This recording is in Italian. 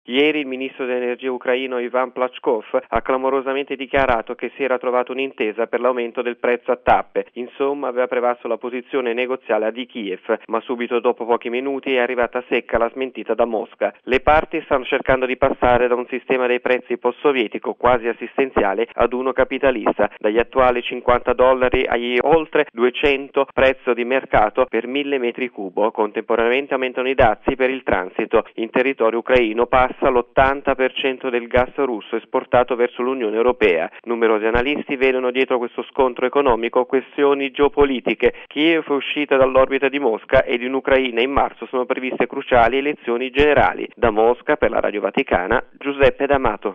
Ieri il ministro dell'energia ucraino Ivan Plashkov ha clamorosamente dichiarato che si era trovato un'intesa per l'aumento del prezzo a tappe. Insomma, aveva prevalso la posizione negoziale di Kiev, ma subito dopo pochi minuti è arrivata secca la smentita da Mosca. Le parti stanno cercando di passare da un sistema dei prezzi post-sovietico quasi assistenziale ad uno capitalista, dagli attuali $50 agli oltre 200 prezzo di mercato per 1000 metri cubo. Contemporaneamente aumentano i dazi per il transito. In territorio ucraino passa l'80% del gas russo esportato verso l'Unione Europea. Numerosi analisti vedono dietro questo scontro economico questioni geopolitiche. Kiev è uscita dall'orbita di Mosca ed in Ucraina in marzo sono previste cruciali elezioni generali. Da Mosca per la Radio Vaticana, Giuseppe D'Amato.